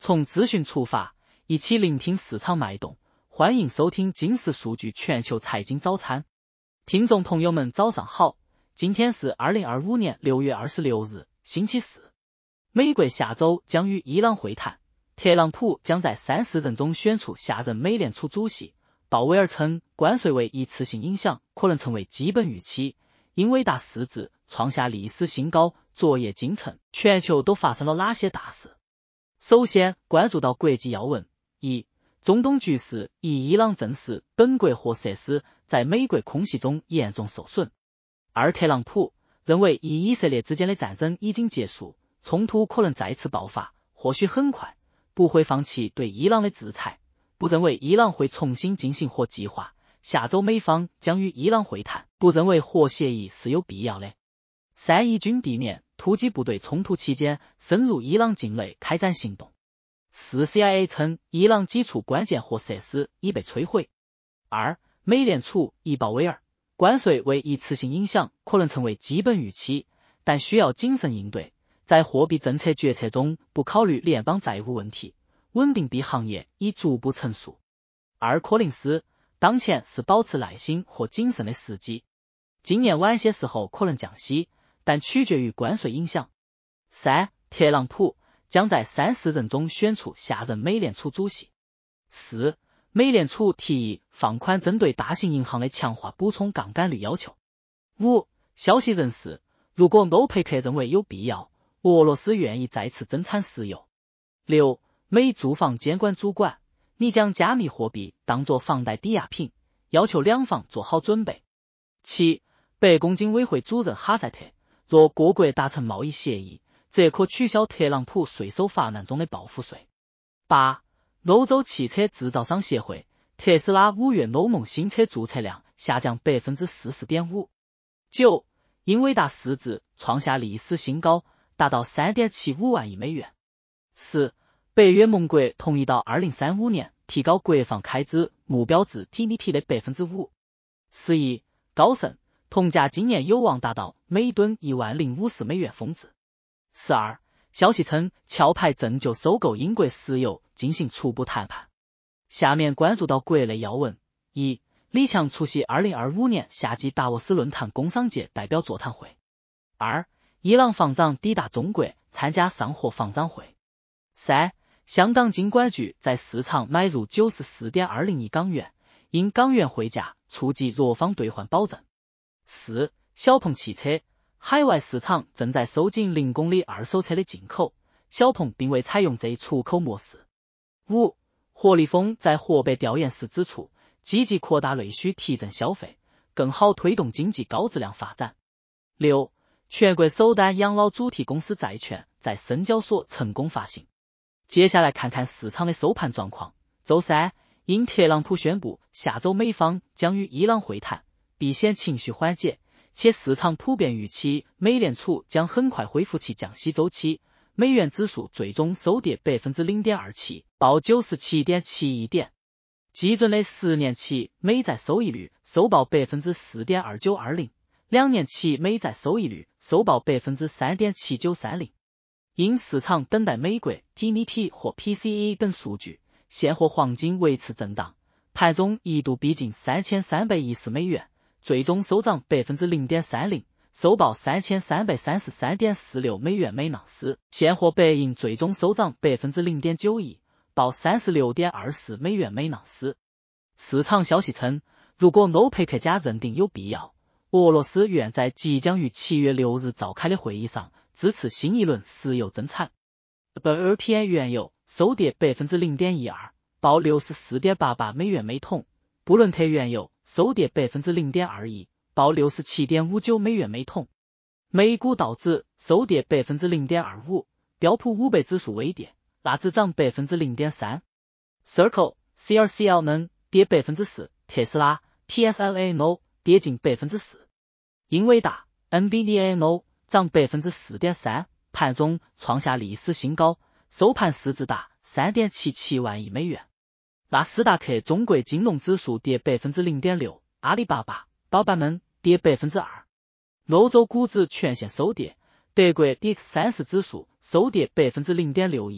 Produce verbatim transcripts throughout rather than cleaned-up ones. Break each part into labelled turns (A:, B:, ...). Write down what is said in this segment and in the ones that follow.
A: 从资讯出发，一起聆听市场脉动，欢迎收听金石数据全球财经早餐。听众朋友们早上好，今天是二零二五年六月二十六日，星期四。美国下周将与伊朗会谈，特朗普将在三十人中选出下任美联储主席。鲍威尔称，关税为一次性影响可能成为基本预期。英伟达市值创下历史新高，昨夜今晨，全球都发生了哪些大事？首先关注到国际要闻：一、中东局势以伊朗证实本国核设施在美国空袭中严重受损。二、特朗普认为以以色列之间的战争已经结束，冲突可能再次爆发，或许很快，不会放弃对伊朗的制裁，不认为伊朗会重新进行核计划。下周美方将与伊朗会谈，不认为核协议是有必要的。三、以军地面突击部队冲突期间深入伊朗境内开展行动。四 C I A 称伊朗几处关键核设施已被摧毁。二、美联储以鲍威尔，关税为一次性影响可能成为基本预期，但需要谨慎应对，在货币政策决策中不考虑联邦债务问题，稳定币行业已逐步成熟。二、柯林斯，当前是保持耐心和谨慎的时机，今年晚些时候可能降息，但取决于关税影响。三、特朗普将在三十人中选出下任美联储主席。四、美联储提议放宽针对大型银行的强化补充杠杆率要求。五、消息人士，如果欧佩克认为有必要，俄罗斯愿意再次增产石油。六、美住房监管主管拟将加密货币当作房贷抵押品，要求两方做好准备。七、白宫经委会主任哈塞特，若各国达成贸易协议，则可取消特朗普税收法案中的报复税。八、欧洲汽车制造商协会，特斯拉五月欧盟新车注册量下降 百分之四十点五。九、英伟达市值创下历史新高，达到 三点七五万亿美元。十、北约盟国同意到二零三五年提高国防开支目标至 G D P 的 百分之五。十一、高盛，铜价今年有望达到每吨一万零五十美元峰值。十二、消息称壳牌正就收购英国石油进行初步谈判。下面关注到国内要闻：一、李强出席二零二五年夏季达沃斯论坛工商界代表座谈会。二、伊朗防长抵达中国参加上合防长会。三、香港金管局在市场买入 九十四点二零亿港元，因港元汇价触及弱方兑换保证。四、小鹏汽车，海外市场正在收紧零公里二手车的进口，小鹏并未采用这一出口模式。五、何立峰在河北调研时指出，积极扩大内需提振消费，更好推动经济高质量发展。六、全国首单养老主题公司债券在深交所成功发行。接下来看看市场的收盘状况。周三，因特朗普宣布下周美方将与伊朗会谈，避险情绪缓解，且市场普遍预期美联储将很快恢复其降息周期，美元指数最终收跌 百分之零点二七， 报 九十七点七一点。基准的十年期美债收益率收报 百分之四点二九二零， 两年期美债收益率收报 百分之三点七九三零。因市场等待美国 G D P 或 P C E 等数据，现货黄金维持震荡，盘中一度逼近三千三百一十美元，最终收涨 百分之零点三零， 收报 三千三百三十三点四六美元每盎司。现货白银最终收涨 百分之零点九一， 报 三十六点二四美元每盎司。市场消息称，如果欧佩克加认定有必要，俄罗斯愿在即将于七月六日召开的会议上支持新一轮石油增产。B R P N 原油收跌 百分之零点一二， 报 六十四点八八美元每桶。布伦特原油收跌 百分之零点二一， 报 六十七点五九美元每桶。美股道指收跌 百分之零点二五， 标普五百指数微跌，纳指涨 百分之零点三。Circle C R C L 能跌 百分之四， 特斯拉 T S L A N O 跌近 百分之四。英伟达 N V D A N O 涨 百分之四点三， 盘中创下历史新高，收盘市值达 三点七七万亿美元。纳斯达克中国金融指数跌 百分之零点六， 阿里巴巴、宝宝们跌 百分之二。欧洲股指全线收跌，德国 D X 三十指数收跌 百分之零点六一，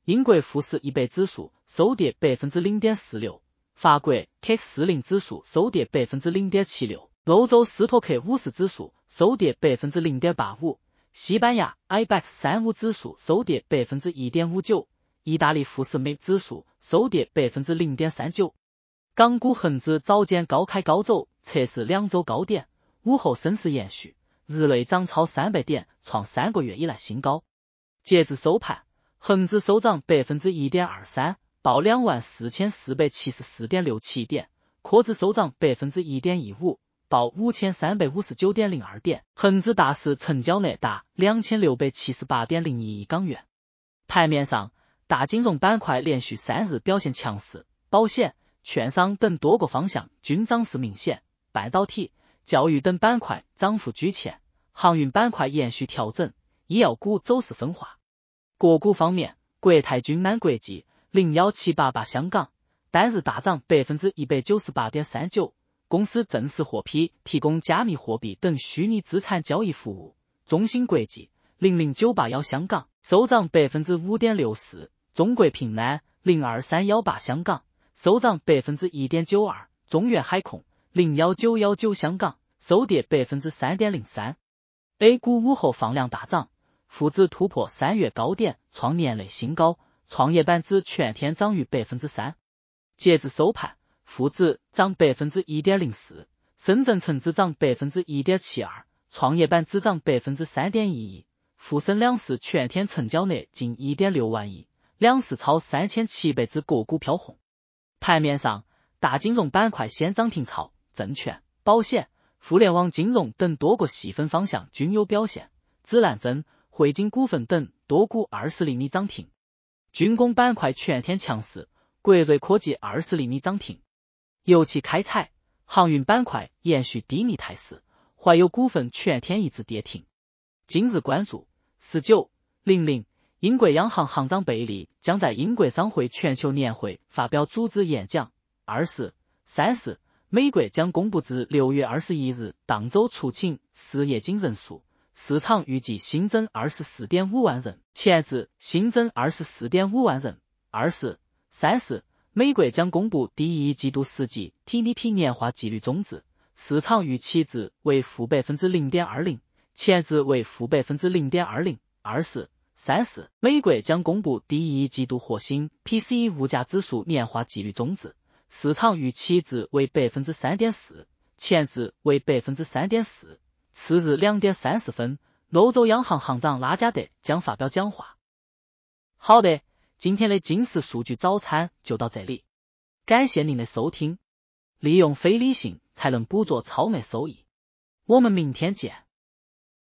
A: 英国富时一百指数收跌 百分之零点四六， 法国 C A C 四十 指数收跌 百分之零点七六， 欧洲斯托克五十指数收跌 百分之零点八五， 西班牙 I B E X 三十五 指数收跌 百分之一点五九， 意大利富时美指数收跌 百分之零点三九。港股恒指早间高开高走，测试两周高点，午后升势延续，日内涨超三百点，创三个月以来新高。截至收盘，恒指收涨 百分之一点二三， 报 两万四千四百七十四点六七点，科指收涨 百分之一点一五， 报 五千三百五十九点零二点，恒指大市成交额达 两千六百七十八点零一亿港元。盘面上，大金融板块连续三日表现强势，保险、券商等多个方向均涨势明显，半导体、教育等板块涨幅居前，航运板块延续调整，医药股走势分化。个股方面，国泰君安国际零一七八八香港单日大涨 百分之一百九十八点三九， 公司正式获批提供加密货币等虚拟资产交易服务。中芯国际零零九八一香港收涨 百分之五点六四， 中国平安零二三一八香港收涨 百分之一点九二， 中原海控零一九一九香港收跌 百分之三点零三。 A 股午后放量大涨，沪指突破三月高点，创年内新高，创业板指全天涨逾 百分之三。 截至收盘，沪指涨 百分之一点零四， 深圳成指涨 百分之一点七二， 创业板指涨 百分之三点一一。沪深两市全天成交额近 一点六万亿，两市超三千七百只个股飘红。盘面上，大金融板块先涨停潮，证券、保险、互联网金融等多个细分方向均有表现，紫兰增、汇金股份等多股二十厘米涨停。军工板块全天强势，国瑞科技二十厘米涨停。油气开采、航运板块延续低迷态势，怀油股份全天一致跌停。今日关注十九 零零，英国央行行长贝利将在英国商会全球年会发表主旨演讲。二十、三十，美国将公布至六月二十一日当周出勤失业金人数，市场预计新增 二十四点五万人，前值新增 二十四点五万人。二十、三十，美国将公布第一季度实际 G D P 年化季率终值，市场预期值为负 百分之零点二零， 前值为负 百分之零点二零。二十、三十，美国将公布第一季度核心 P C E 物价指数年化季率终值，市场预期值为 百分之三点四， 前值为 百分之三点四。 次日两点三十分，欧洲央行行长拉加德将发表讲话。好的，今天的金石数据早餐就到这里，感谢您的收听。利用非理性才能捕捉超额收益，我们明天见。